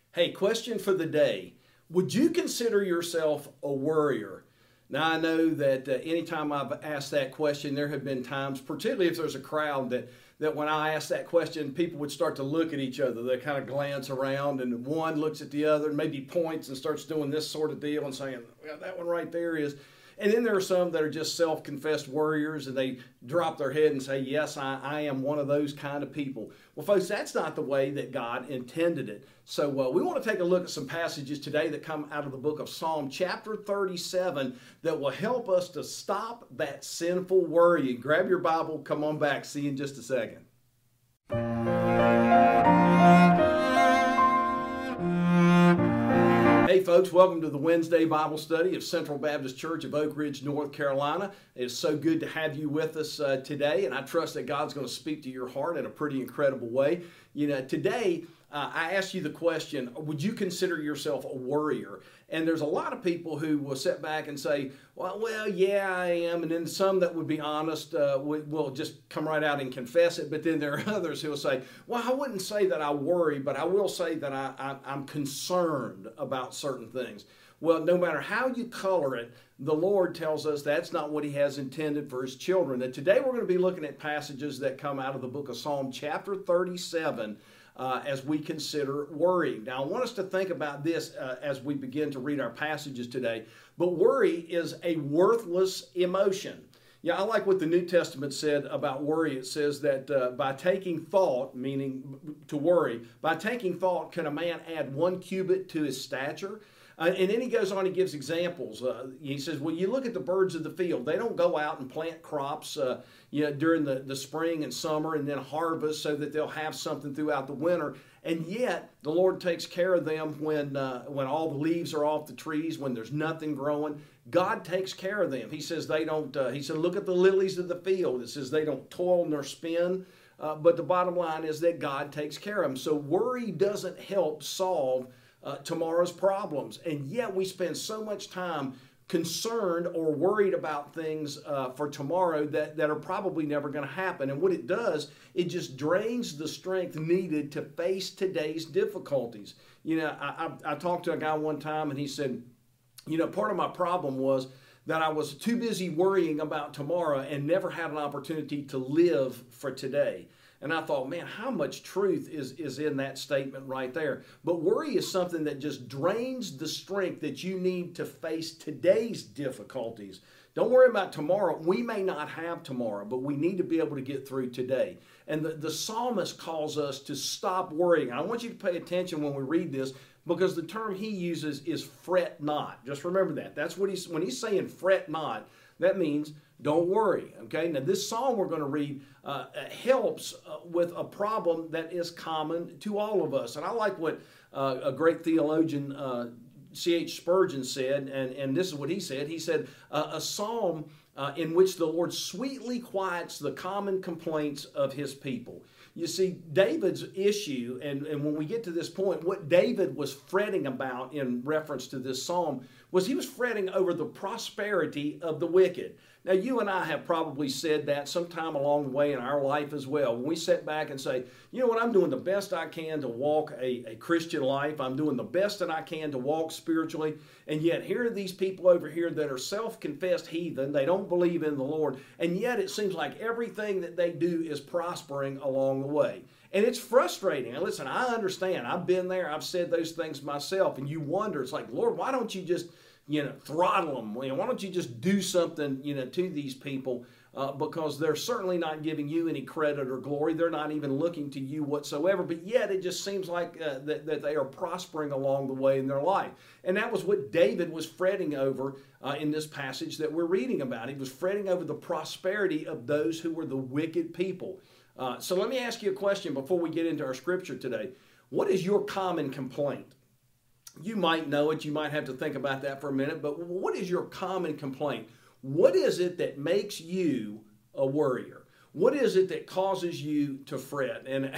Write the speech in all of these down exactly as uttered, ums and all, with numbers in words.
Hey, question for the day. Would you consider yourself a worrier? Now, I know that uh, anytime I've asked that question, there have been times, particularly if there's a crowd, that, that when I ask that question, people would start to look at each other. They kind of glance around, and one looks at the other and maybe points and starts doing this sort of deal and saying, well, that one right there is. And then there are some that are just self-confessed worriers, and they drop their head and say, yes, I, I am one of those kind of people. Well, folks, that's not the way that God intended it. So uh, we want to take a look at some passages today that come out of the book of Psalm chapter thirty-seven that will help us to stop that sinful worrying. Grab your Bible, come on back. See you in just a second. Hey folks, welcome to the Wednesday Bible study of Central Baptist Church of Oak Ridge, North Carolina. It's so good to have you with us uh, today, and I trust that God's going to speak to your heart in a pretty incredible way. You know, today uh, I asked you the question, would you consider yourself a worrier? And there's a lot of people who will sit back and say, well, well, yeah, I am. And then some that would be honest uh, will, will just come right out and confess it. But then there are others who will say, well, I wouldn't say that I worry, but I will say that I, I, I'm concerned about certain things. Well, no matter how you color it, the Lord tells us that's not what He has intended for His children. And today we're going to be looking at passages that come out of the book of Psalm chapter thirty-seven, Uh, as we consider worrying. Now, I want us to think about this uh, as we begin to read our passages today. But worry is a worthless emotion. Yeah, I like what the New Testament said about worry. It says that uh, by taking thought, meaning to worry, by taking thought can a man add one cubit to his stature? Uh, and then he goes on, he gives examples. Uh, he says, well, you look at the birds of the field. They don't go out and plant crops uh, you know, during the, the spring and summer and then harvest so that they'll have something throughout the winter. And yet, the Lord takes care of them when, uh, when all the leaves are off the trees, when there's nothing growing. God takes care of them. He says they don't, uh, he said, look at the lilies of the field. It says they don't toil nor spin. Uh, but the bottom line is that God takes care of them. So worry doesn't help solve Uh, tomorrow's problems, and yet we spend so much time concerned or worried about things uh, for tomorrow that, that are probably never going to happen. And what it does, it just drains the strength needed to face today's difficulties. You know, I, I, I talked to a guy one time, and he said, you know, part of my problem was that I was too busy worrying about tomorrow and never had an opportunity to live for today. And I thought, man, how much truth is, is in that statement right there. But worry is something that just drains the strength that you need to face today's difficulties. Don't worry about tomorrow. We may not have tomorrow, but we need to be able to get through today. And the, the psalmist calls us to stop worrying. I want you to pay attention when we read this, because the term he uses is fret not. Just remember that. That's what he's, when he's saying fret not, that means don't worry, okay? Now, this psalm we're going to read uh, helps uh, with a problem that is common to all of us. And I like what uh, a great theologian, uh, C H Spurgeon, said, and, and this is what he said. He said, uh, a psalm uh, in which the Lord sweetly quiets the common complaints of His people. You see, David's issue, and, and when we get to this point, what David was fretting about in reference to this psalm was he was fretting over the prosperity of the wicked. Now, you and I have probably said that sometime along the way in our life as well. When we sit back and say, you know what, I'm doing the best I can to walk a, a Christian life. I'm doing the best that I can to walk spiritually. And yet here are these people over here that are self-confessed heathen. They don't believe in the Lord. And yet it seems like everything that they do is prospering along the way. And it's frustrating. And listen, I understand. I've been there. I've said those things myself. And you wonder, it's like, Lord, why don't you just, you know, throttle them? You know, why don't you just do something, you know, to these people? Uh, because they're certainly not giving you any credit or glory. They're not even looking to you whatsoever. But yet it just seems like uh, that, that they are prospering along the way in their life. And that was what David was fretting over uh, in this passage that we're reading about. He was fretting over the prosperity of those who were the wicked people. Uh, so let me ask you a question before we get into our scripture today. What is your common complaint? You might know it. You might have to think about that for a minute. But what is your common complaint? What is it that makes you a worrier? What is it that causes you to fret? And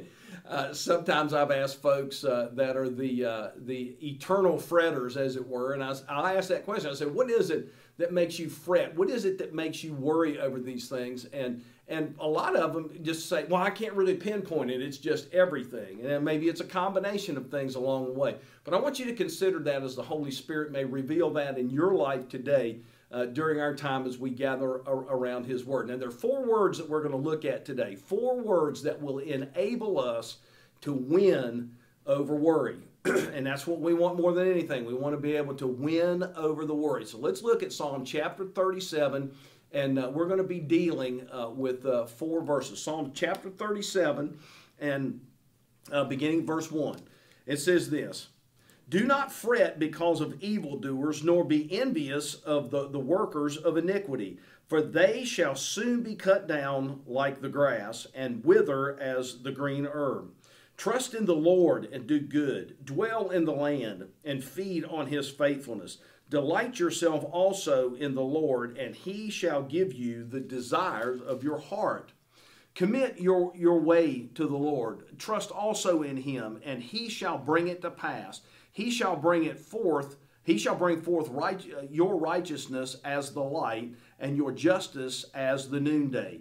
uh, sometimes I've asked folks uh, that are the uh, the eternal fretters, as it were, and I, I ask that question. I say, what is it that makes you fret? What is it that makes you worry over these things? And And a lot of them just say, well, I can't really pinpoint it. It's just everything. And maybe it's a combination of things along the way. But I want you to consider that as the Holy Spirit may reveal that in your life today uh, during our time as we gather around His Word. Now, there are four words that we're going to look at today. Four words that will enable us to win over worry. And that's what we want more than anything. We want to be able to win over the worry. So let's look at Psalm chapter thirty-seven. And uh, we're going to be dealing uh, with uh, four verses. Psalm chapter thirty-seven, and uh, beginning verse one. It says this: "Do not fret because of evildoers, nor be envious of the, the workers of iniquity. For they shall soon be cut down like the grass, and wither as the green herb. Trust in the Lord and do good. Dwell in the land and feed on His faithfulness. Delight yourself also in the Lord, and He shall give you the desires of your heart. Commit your, your way to the Lord. Trust also in Him, and He shall bring it to pass. He shall bring it forth. He shall bring forth right, your righteousness as the light, and your justice as the noonday.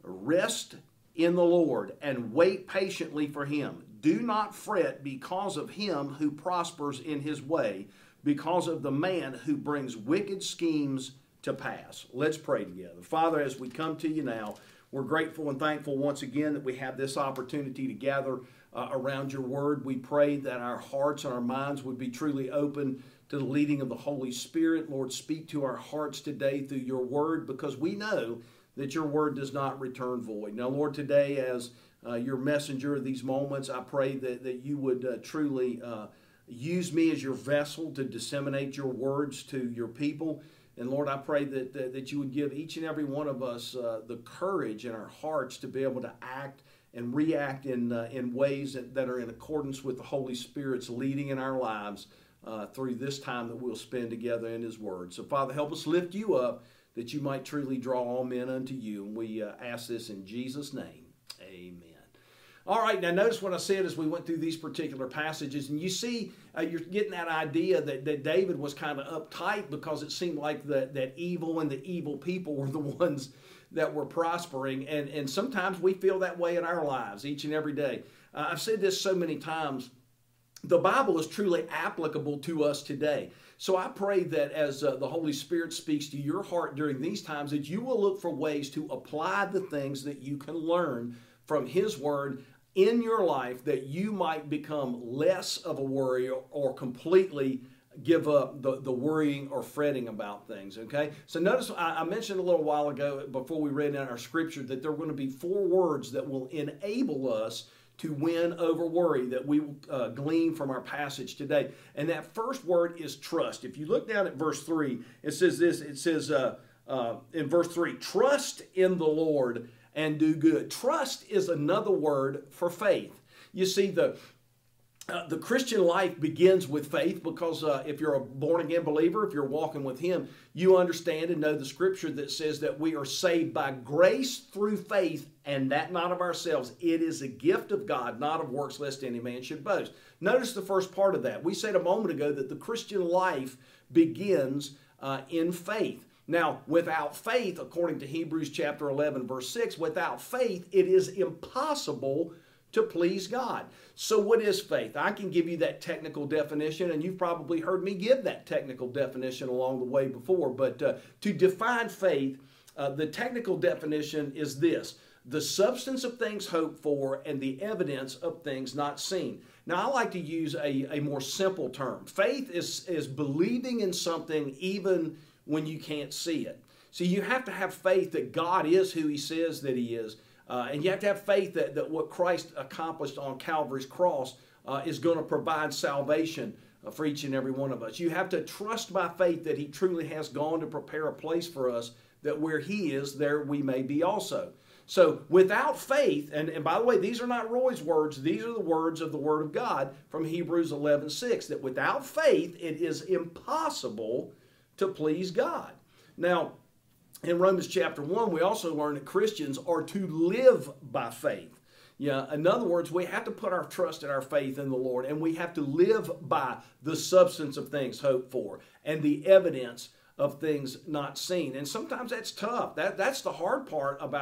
Rest in the Lord, and wait patiently for Him. Do not fret because of him who prospers in his way, because of the man who brings wicked schemes to pass." Let's pray together. Father, as we come to you now, we're grateful and thankful once again that we have this opportunity to gather uh, around your word. We pray that our hearts and our minds would be truly open to the leading of the Holy Spirit. Lord, speak to our hearts today through your word, because we know that your word does not return void. Now, Lord, today as uh, your messenger of these moments, I pray that, that you would uh, truly uh, use me as your vessel to disseminate your words to your people. And Lord, I pray that, that, that you would give each and every one of us uh, the courage in our hearts to be able to act and react in, uh, in ways that, that are in accordance with the Holy Spirit's leading in our lives uh, through this time that we'll spend together in His Word. So Father, help us lift you up that you might truly draw all men unto you. And we uh, ask this in Jesus' name. Amen. All right, now notice what I said as we went through these particular passages, and you see uh, you're getting that idea that, that David was kind of uptight because it seemed like the, that evil and the evil people were the ones that were prospering, and, and sometimes we feel that way in our lives each and every day. Uh, I've said this so many times, the Bible is truly applicable to us today. So I pray that as uh, the Holy Spirit speaks to your heart during these times, that you will look for ways to apply the things that you can learn from His Word in your life, that you might become less of a worrier or completely give up the, the worrying or fretting about things, okay? So notice I, I mentioned a little while ago before we read in our scripture that there are going to be four words that will enable us to win over worry that we uh, glean from our passage today. And that first word is trust. If you look down at verse three, it says this, it says uh, uh, in verse three, "Trust in the Lord and do good." Trust is another word for faith. You see, the uh, the Christian life begins with faith, because uh, if you're a born-again believer, if you're walking with Him, you understand and know the scripture that says that we are saved by grace through faith, and that not of ourselves. It is a gift of God, not of works, lest any man should boast. Notice the first part of that. We said a moment ago that the Christian life begins uh, in faith. Now, without faith, according to Hebrews chapter eleven, verse six, without faith, it is impossible to please God. So what is faith? I can give you that technical definition, and you've probably heard me give that technical definition along the way before. But uh, to define faith, uh, the technical definition is this: the substance of things hoped for and the evidence of things not seen. Now, I like to use a, a more simple term. Faith is, is believing in something even when you can't see it. So you have to have faith that God is who He says that He is. Uh, and you have to have faith that, that what Christ accomplished on Calvary's cross uh, is going to provide salvation uh, for each and every one of us. You have to trust by faith that He truly has gone to prepare a place for us, that where He is, there we may be also. So without faith, and, and by the way, these are not Roy's words, these are the words of the Word of God from Hebrews eleven six, that without faith it is impossible to please God. Now, in Romans chapter one, we also learn that Christians are to live by faith. Yeah, in other words, we have to put our trust and our faith in the Lord, and we have to live by the substance of things hoped for and the evidence of things not seen. And sometimes that's tough. That, that's the hard part about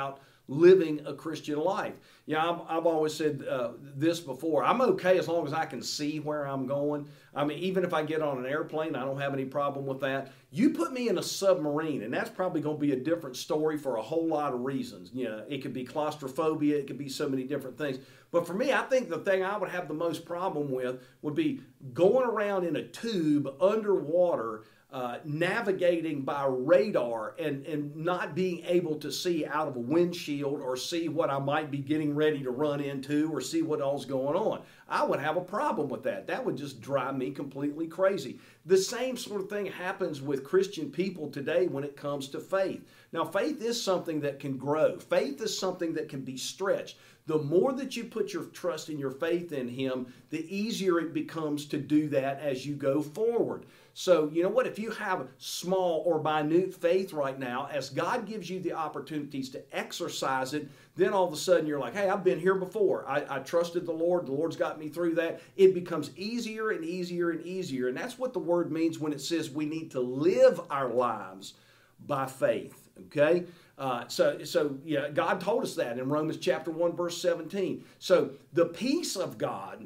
living a Christian life. Yeah, I've, I've always said uh, this before. I'm okay as long as I can see where I'm going. I mean, even if I get on an airplane, I don't have any problem with that. You put me in a submarine, and that's probably going to be a different story for a whole lot of reasons. You know, it could be claustrophobia. It could be so many different things. But for me, I think the thing I would have the most problem with would be going around in a tube underwater, Uh, navigating by radar and, and not being able to see out of a windshield or see what I might be getting ready to run into or see what all's going on. I would have a problem with that. That would just drive me completely crazy. The same sort of thing happens with Christian people today when it comes to faith. Now, faith is something that can grow. Faith is something that can be stretched. The more that you put your trust and your faith in Him, the easier it becomes to do that as you go forward. So, you know what? If you have small or minute faith right now, as God gives you the opportunities to exercise it, then all of a sudden you're like, hey, I've been here before. I, I trusted the Lord. The Lord's got me through that. It becomes easier and easier and easier. And that's what the word means when it says we need to live our lives by faith. Okay? Uh, so, so yeah, God told us that in Romans chapter one, verse seventeen. So the peace of God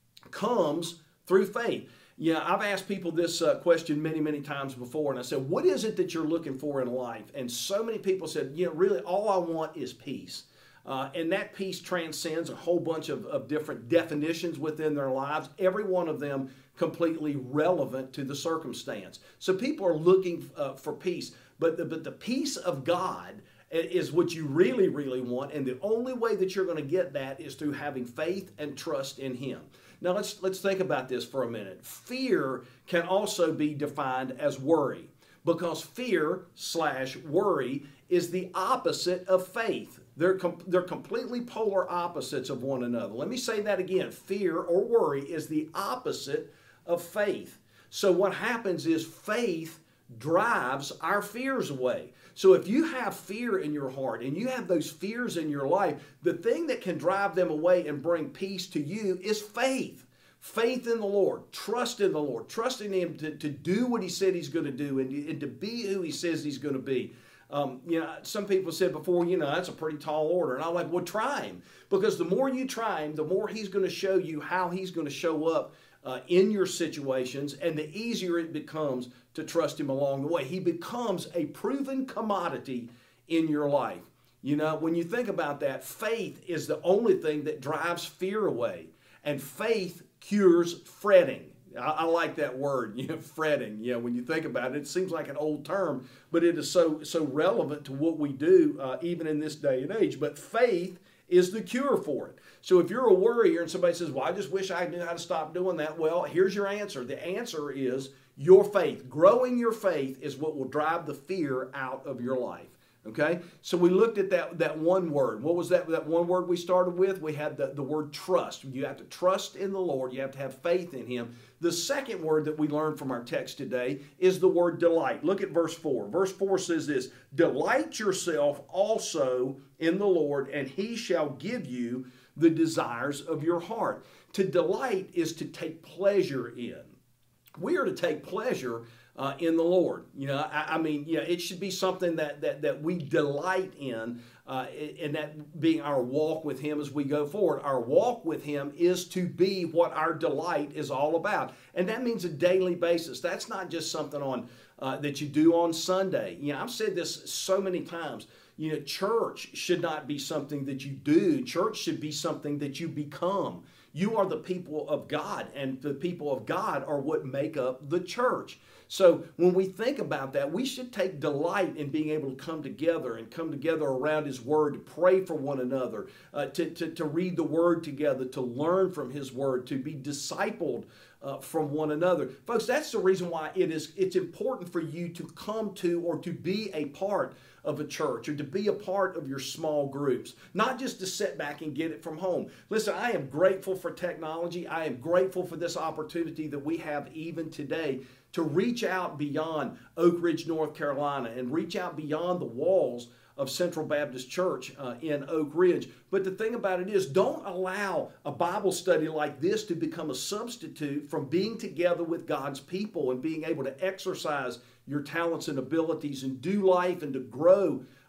comes through faith. Yeah, I've asked people this uh, question many, many times before, and I said, what is it that you're looking for in life? And so many people said, you know, really all I want is peace. Uh, and that peace transcends a whole bunch of, of different definitions within their lives, every one of them completely relevant to the circumstance. So people are looking uh, for peace, but the, but the peace of God is what you really, really want, and the only way that you're going to get that is through having faith and trust in Him. Now let's let's think about this for a minute. Fear can also be defined as worry, because fear slash worry is the opposite of faith. They're com- they're completely polar opposites of one another. Let me say that again. Fear or worry is the opposite of faith. So what happens is faith drives our fears away. So if you have fear in your heart and you have those fears in your life, the thing that can drive them away and bring peace to you is faith. Faith in the Lord, trust in the Lord, trust in Him to, to do what He said He's going to do and, and to be who He says He's going to be. Um, you know, some people said before, you know, that's a pretty tall order. And I'm like, well, try Him. Because the more you try Him, the more He's going to show you how He's going to show up Uh, in your situations, and the easier it becomes to trust Him along the way. He becomes a proven commodity in your life. You know, when you think about that, faith is the only thing that drives fear away, and faith cures fretting. I, I like that word, you know, fretting. You know, when you think about it, it seems like an old term, but it is so so relevant to what we do uh, even in this day and age. But faith is the cure for it. So if you're a worrier and somebody says, well, I just wish I knew how to stop doing that, well, here's your answer. The answer is your faith. Growing your faith is what will drive the fear out of your life. Okay? So we looked at that, that one word. What was that, that one word we started with? We had the, the word trust. You have to trust in the Lord. You have to have faith in Him. The second word that we learned from our text today is the word delight. Look at verse four. Verse four says this, delight yourself also in the Lord, and He shall give you the desires of your heart. To delight is to take pleasure in. We are to take pleasure uh, in the Lord. You know, I, I mean, you know, it should be something that that that we delight in, uh, and that being our walk with Him as we go forward. Our walk with Him is to be what our delight is all about, and that means a daily basis. That's not just something on uh, that you do on Sunday. You know, I've said this so many times. You know, church should not be something that you do. Church should be something that you become. You are the people of God, and the people of God are what make up the church. So when we think about that, we should take delight in being able to come together and come together around His Word, to pray for one another, uh, to, to, to read the Word together, to learn from His Word, to be discipled uh, from one another. Folks, that's the reason why it is, it's important for you to come to or to be a part of a church, or to be a part of your small groups, not just to sit back and get it from home. Listen, I am grateful for technology. I am grateful for this opportunity that we have even today to reach out beyond Oak Ridge, North Carolina, and reach out beyond the walls of Central Baptist Church uh, in Oak Ridge. But the thing about it is, don't allow a Bible study like this to become a substitute from being together with God's people and being able to exercise your talents and abilities and do life and to grow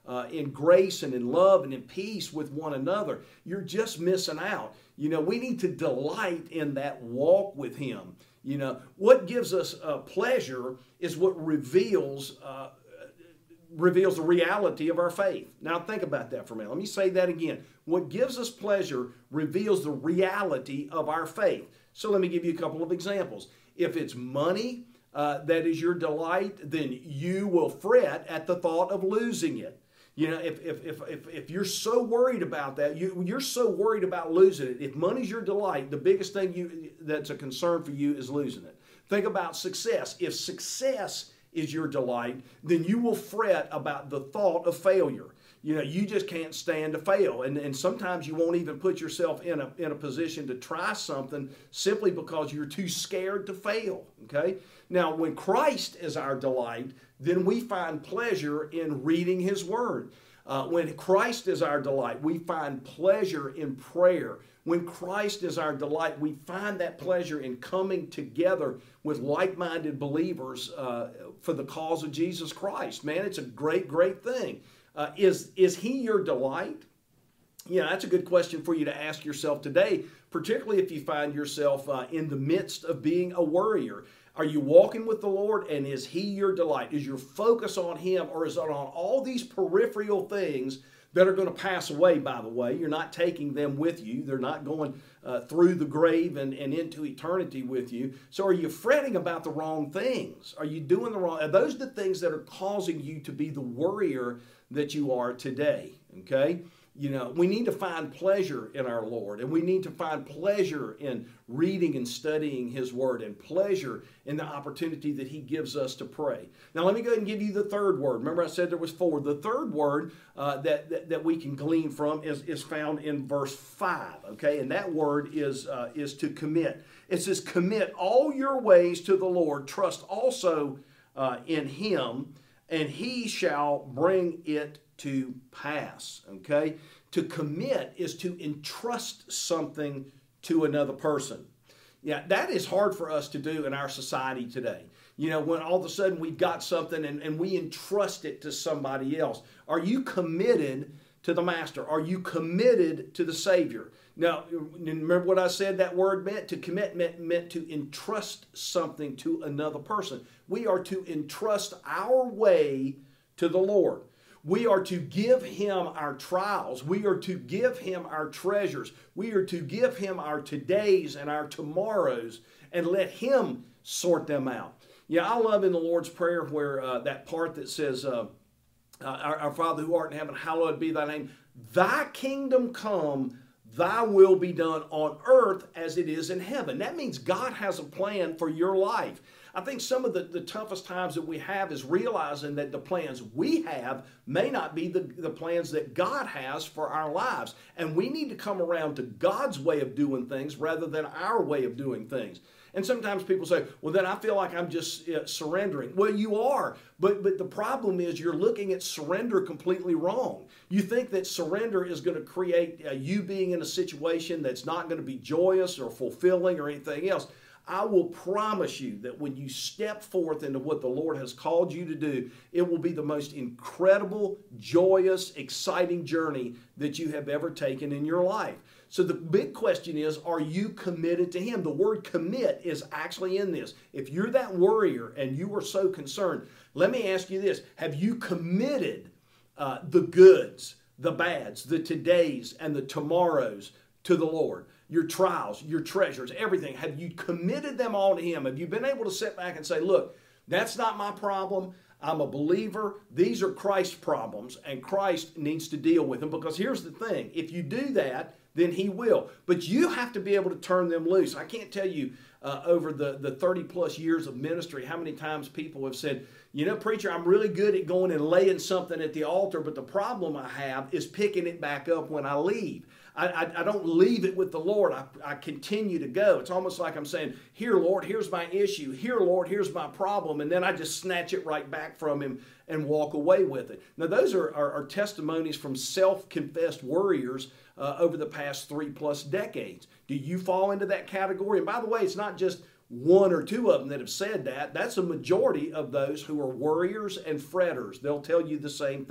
uh, in grace and in love and in peace with one another, you're just missing out. You know, we need to delight in that walk with Him. You know, what gives us uh, pleasure is what reveals uh, reveals the reality of our faith. Now think about that for a minute. Let me say that again. What gives us pleasure reveals the reality of our faith. So let me give you a couple of examples. If it's money uh, that is your delight, then you will fret at the thought of losing it. You know, if, if, if, if, if you're so worried about that, you, you're so worried about losing it. If money's your delight, the biggest thing you, that's a concern for you is losing it. Think about success. If success is your delight, then you will fret about the thought of failure. You know, you just can't stand to fail. And, and sometimes you won't even put yourself in a, in a position to try something simply because you're too scared to fail, okay? Now, when Christ is our delight, then we find pleasure in reading His Word. Uh, when Christ is our delight, we find pleasure in prayer. When Christ is our delight, we find that pleasure in coming together with like-minded believers uh, for the cause of Jesus Christ. Man, it's a great, great thing. Uh, is, is He your delight? Yeah, that's a good question for you to ask yourself today, particularly if you find yourself uh, in the midst of being a worrier. Are you walking with the Lord, and is He your delight? Is your focus on Him, or is it on all these peripheral things that are going to pass away, by the way? You're not taking them with you. They're not going uh, through the grave and, and into eternity with you. So are you fretting about the wrong things? Are you doing the wrong? Are those the things that are causing you to be the worrier that you are today? Okay? You know, we need to find pleasure in our Lord, and we need to find pleasure in reading and studying His Word, and pleasure in the opportunity that He gives us to pray. Now, let me go ahead and give you the third word. Remember I said there was four. The third word uh, that, that, that we can glean from is, is found in verse five, okay? And that word is, uh, is to commit. It says, commit all your ways to the Lord, trust also uh, in Him, and He shall bring it to pass, okay? To commit is to entrust something to another person. Yeah, that is hard for us to do in our society today. You know, when all of a sudden we've got something and, and we entrust it to somebody else. Are you committed to the Master? Are you committed to the Savior? Now, remember what I said that word meant? To commit meant, meant to entrust something to another person. We are to entrust our way to the Lord. We are to give Him our trials. We are to give Him our treasures. We are to give Him our todays and our tomorrows and let Him sort them out. Yeah, I love in the Lord's Prayer where uh, that part that says, uh, uh, our, our Father who art in heaven, hallowed be Thy name. Thy kingdom come, Thy will be done on earth as it is in heaven. That means God has a plan for your life. I think some of the, the toughest times that we have is realizing that the plans we have may not be the, the plans that God has for our lives. And we need to come around to God's way of doing things rather than our way of doing things. And sometimes people say, well, then I feel like I'm just uh, surrendering. Well, you are, but, but the problem is you're looking at surrender completely wrong. You think that surrender is going to create uh, you being in a situation that's not going to be joyous or fulfilling or anything else. I will promise you that when you step forth into what the Lord has called you to do, it will be the most incredible, joyous, exciting journey that you have ever taken in your life. So the big question is, are you committed to Him? The word commit is actually in this. If you're that worrier and you are so concerned, let me ask you this. Have you committed uh, the goods, the bads, the todays, and the tomorrows to the Lord? Your trials, your treasures, everything. Have you committed them all to Him? Have you been able to sit back and say, look, that's not my problem. I'm a believer. These are Christ's problems, and Christ needs to deal with them. Because here's the thing. If you do that, then He will. But you have to be able to turn them loose. I can't tell you uh, over the, the thirty plus years of ministry how many times people have said, you know, preacher, I'm really good at going and laying something at the altar, but the problem I have is picking it back up when I leave. I, I, I don't leave it with the Lord. I, I continue to go. It's almost like I'm saying, here, Lord, here's my issue. Here, Lord, here's my problem. And then I just snatch it right back from Him and walk away with it. Now, those are, are, are testimonies from self-confessed worriers uh, over the past three plus decades. Do you fall into that category? And by the way, it's not just one or two of them that have said that. That's a majority of those who are worriers and fretters. They'll tell you the same thing.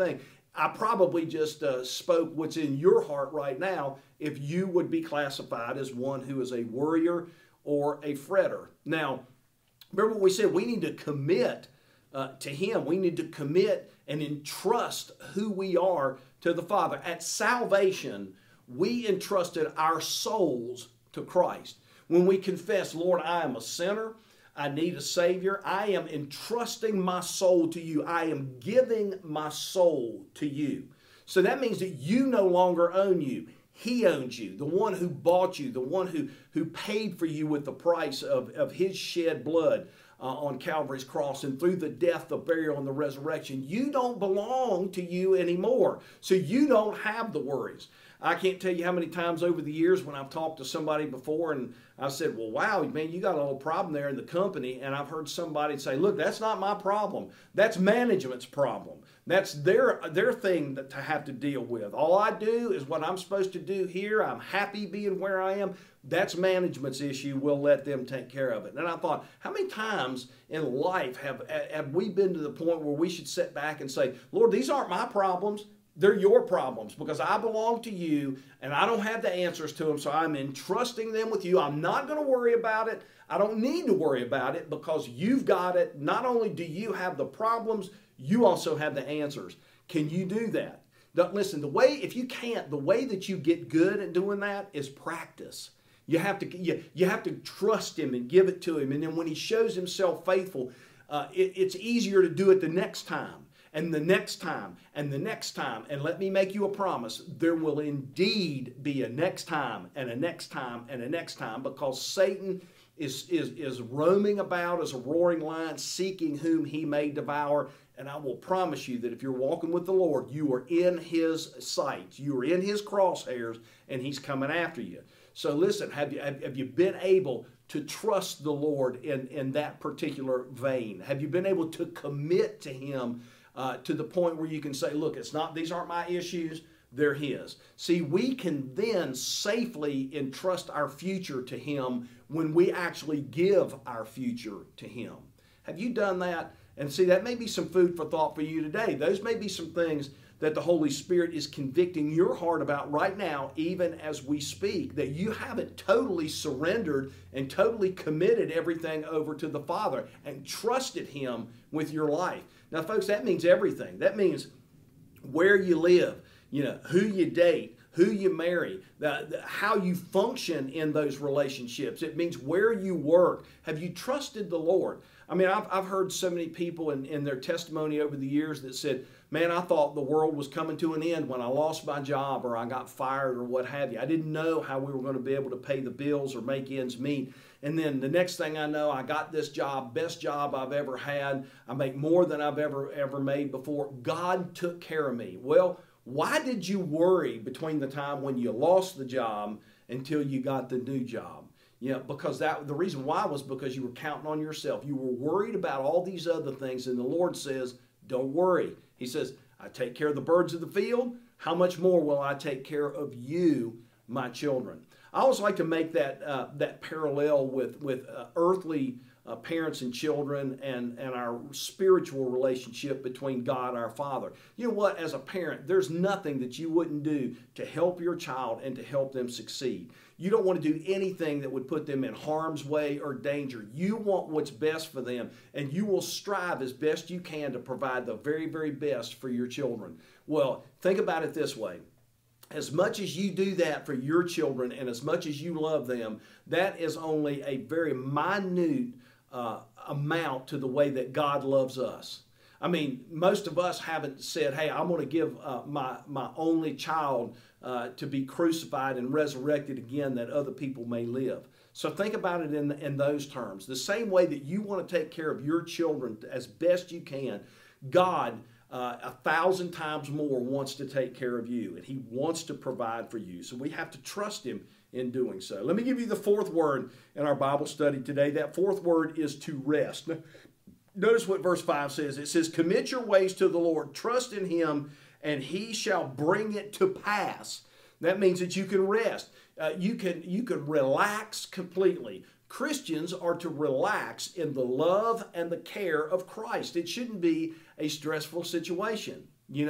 I probably just uh, spoke what's in your heart right now if you would be classified as one who is a worrier or a fretter. Now, remember what we said, we need to commit uh, to Him. We need to commit and entrust who we are to the Father. At salvation, we entrusted our souls to Christ. When we confess, Lord, I am a sinner, I need a Savior, I am entrusting my soul to you. I am giving my soul to you. So that means that you no longer own you. He owns you, the one who bought you, the one who, who paid for you with the price of, of His shed blood uh, on Calvary's cross, and through the death, the burial, and the resurrection. You don't belong to you anymore, so you don't have the worries. I can't tell you how many times over the years when I've talked to somebody before and I said, well, wow, man, you got a little problem there in the company. And I've heard somebody say, look, that's not my problem. That's management's problem. That's their, their thing to have to deal with. All I do is what I'm supposed to do here. I'm happy being where I am. That's management's issue. We'll let them take care of it. And I thought, how many times in life have, have we been to the point where we should sit back and say, Lord, these aren't my problems. They're your problems because I belong to you and I don't have the answers to them, so I'm entrusting them with you. I'm not going to worry about it. I don't need to worry about it because you've got it. Not only do you have the problems, you also have the answers. Can you do that? Listen, the way, if you can't, the way that you get good at doing that is practice. You have to, you, you have to trust Him and give it to Him. And then when He shows Himself faithful, uh, it, it's easier to do it the next time. And the next time, and the next time, and let me make you a promise, there will indeed be a next time, and a next time, and a next time, because Satan is, is, is roaming about as a roaring lion, seeking whom he may devour. And I will promise you that if you're walking with the Lord, you are in His sights, you are in His crosshairs, and He's coming after you. So listen, have you, have you been able to trust the Lord in, in that particular vein? Have you been able to commit to Him Uh, to the point where you can say, look, it's not, these aren't my issues, they're His. See, we can then safely entrust our future to Him when we actually give our future to Him. Have you done that? And see, that may be some food for thought for you today. Those may be some things that the Holy Spirit is convicting your heart about right now, even as we speak, that you haven't totally surrendered and totally committed everything over to the Father and trusted Him with your life. Now, folks, that means everything. That means where you live, you know, who you date, who you marry, the, the, how you function in those relationships. It means where you work. Have you trusted the Lord? I mean, I've, I've heard so many people in, in their testimony over the years that said, man, I thought the world was coming to an end when I lost my job or I got fired or what have you. I didn't know how we were going to be able to pay the bills or make ends meet. And then the next thing I know, I got this job, best job I've ever had. I make more than I've ever, ever made before. God took care of me. Well, why did you worry between the time when you lost the job until you got the new job? Yeah, because that the reason why was because you were counting on yourself. You were worried about all these other things, and the Lord says, don't worry. He says, I take care of the birds of the field. How much more will I take care of you, my children? I always like to make that uh, that parallel with, with uh, earthly uh, parents and children and, and our spiritual relationship between God, our Father. You know what? As a parent, there's nothing that you wouldn't do to help your child and to help them succeed. You don't want to do anything that would put them in harm's way or danger. You want what's best for them, and you will strive as best you can to provide the very, very best for your children. Well, think about it this way. As much as you do that for your children and as much as you love them, that is only a very minute uh, amount to the way that God loves us. I mean, most of us haven't said, hey, I'm going to give uh, my, my only child uh, to be crucified and resurrected again that other people may live. So think about it in, in those terms. The same way that you want to take care of your children as best you can, God Uh, a thousand times more wants to take care of you, and He wants to provide for you. So we have to trust Him in doing so. Let me give you the fourth word in our Bible study today. That fourth word is to rest. Notice what verse five says. It says, commit your ways to the Lord, trust in Him, and He shall bring it to pass. That means that you can rest. Uh, you can, you can relax completely. Christians are to relax in the love and the care of Christ. It shouldn't be a stressful situation. You know,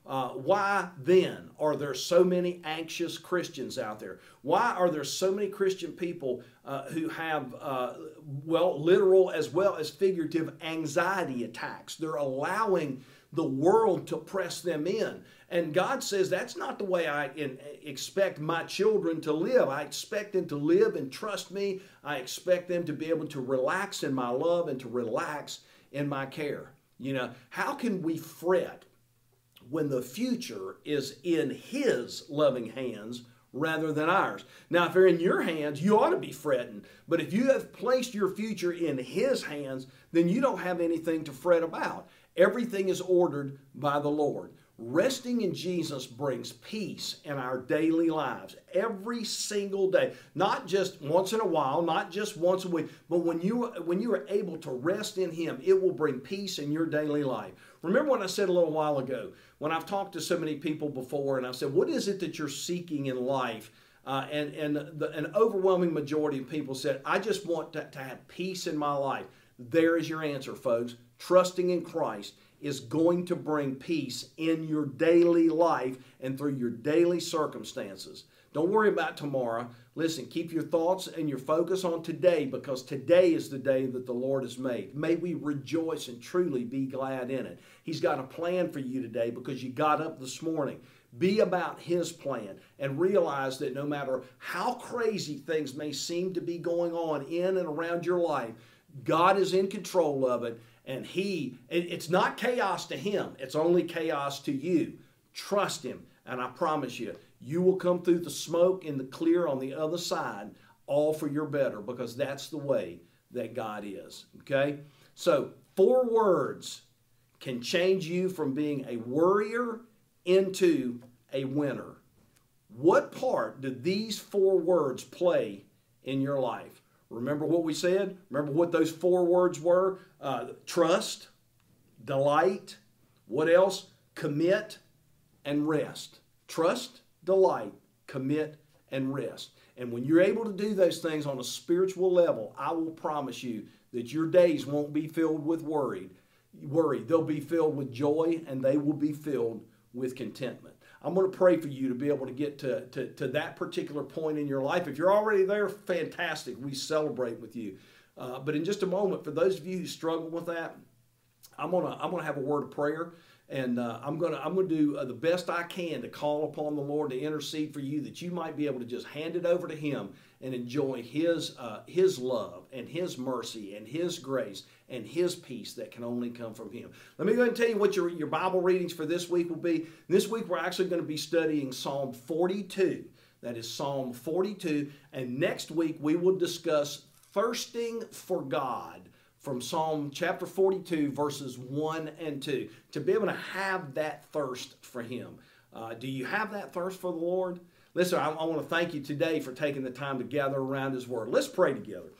Uh, why then are there so many anxious Christians out there? Why are there so many Christian people uh, who have, uh, well, literal as well as figurative anxiety attacks? They're allowing the world to press them in. And God says that's not the way I in, expect my children to live. I expect them to live and trust me. I expect them to be able to relax in my love and to relax in my care. You know, how can we fret when the future is in His loving hands rather than ours? Now, if they're in your hands, you ought to be fretting. But if you have placed your future in His hands, then you don't have anything to fret about. Everything is ordered by the Lord. Resting in Jesus brings peace in our daily lives every single day. Not just once in a while, not just once a week, but when you, when you are able to rest in Him, it will bring peace in your daily life. Remember what I said a little while ago when I've talked to so many people before and I said, what is it that you're seeking in life? Uh, and and the, an overwhelming majority of people said, I just want to, to have peace in my life. There is your answer, folks. Trusting in Christ is going to bring peace in your daily life and through your daily circumstances. Don't worry about tomorrow. Listen, keep your thoughts and your focus on today, because today is the day that the Lord has made. May we rejoice and truly be glad in it. He's got a plan for you today because you got up this morning. Be about His plan and realize that no matter how crazy things may seem to be going on in and around your life, God is in control of it, and He, it's not chaos to Him, it's only chaos to you. Trust Him, and I promise you, you will come through the smoke in the clear on the other side, all for your better, because that's the way that God is, okay? So, four words can change you from being a worrier into a winner. What part do these four words play in your life? Remember what we said? Remember what those four words were? Uh, trust, delight, what else? Commit, and rest. Trust, delight, commit, and rest. And when you're able to do those things on a spiritual level, I will promise you that your days won't be filled with worry. Worry. They'll be filled with joy, and they will be filled with contentment. I'm going to pray for you to be able to get to, to, to that particular point in your life. If you're already there, fantastic. We celebrate with you. Uh, but in just a moment, for those of you who struggle with that, I'm going to I'm going to have a word of prayer. And uh, I'm going to I'm going to do uh, the best I can to call upon the Lord to intercede for you, that you might be able to just hand it over to Him and enjoy His uh, His love and His mercy and His grace and His peace that can only come from Him. Let me go ahead and tell you what your, your Bible readings for this week will be. This week we're actually going to be studying Psalm forty-two. That is Psalm forty-two. And next week we will discuss thirsting for God, from Psalm chapter forty-two, verses one and two, to be able to have that thirst for Him. Uh, do you have that thirst for the Lord? Listen, I, I want to thank you today for taking the time to gather around His Word. Let's pray together.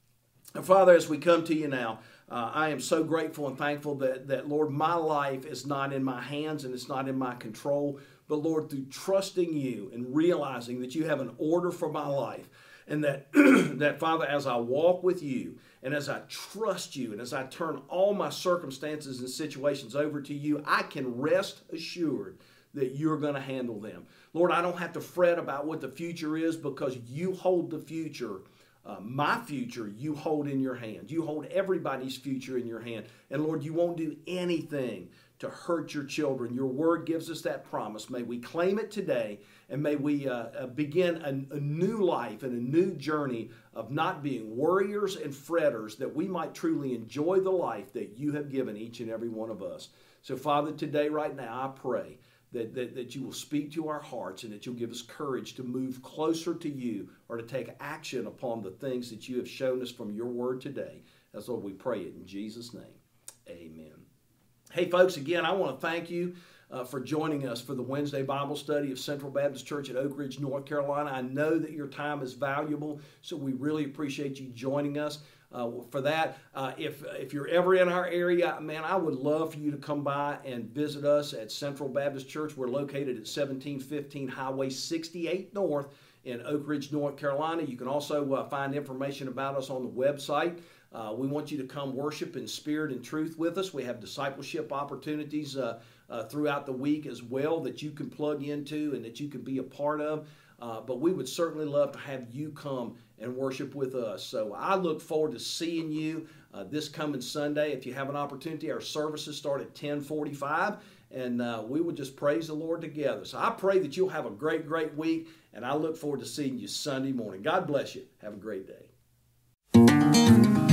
And Father, as we come to you now, uh, I am so grateful and thankful that, that, Lord, my life is not in my hands and it's not in my control, but, Lord, through trusting you and realizing that you have an order for my life, and that, that, Father, as I walk with you and as I trust you and as I turn all my circumstances and situations over to you, I can rest assured that you're going to handle them. Lord, I don't have to fret about what the future is, because you hold the future. Uh, my future, you hold in your hand. You hold everybody's future in your hand. And Lord, you won't do anything to hurt your children. Your word gives us that promise. May we claim it today, and may we uh, uh, begin a, a new life and a new journey of not being worriers and fretters, that we might truly enjoy the life that you have given each and every one of us. So Father, today, right now, I pray that, that, that you will speak to our hearts, and that you'll give us courage to move closer to you, or to take action upon the things that you have shown us from your word today. As Lord, we pray it in Jesus' name. Amen. Hey, folks, again, I want to thank you uh, for joining us for the Wednesday Bible study of Central Baptist Church at Oak Ridge, North Carolina. I know that your time is valuable, so we really appreciate you joining us uh, for that. Uh, if, if you're ever in our area, man, I would love for you to come by and visit us at Central Baptist Church. We're located at seventeen fifteen Highway sixty-eight North in Oak Ridge, North Carolina. You can also uh, find information about us on the website. Uh, we want you to come worship in spirit and truth with us. We have discipleship opportunities uh, uh, throughout the week as well that you can plug into and that you can be a part of. Uh, but we would certainly love to have you come and worship with us. So I look forward to seeing you uh, this coming Sunday. If you have an opportunity, our services start at ten forty-five, and uh, we would just praise the Lord together. So I pray that you'll have a great, great week, and I look forward to seeing you Sunday morning. God bless you. Have a great day.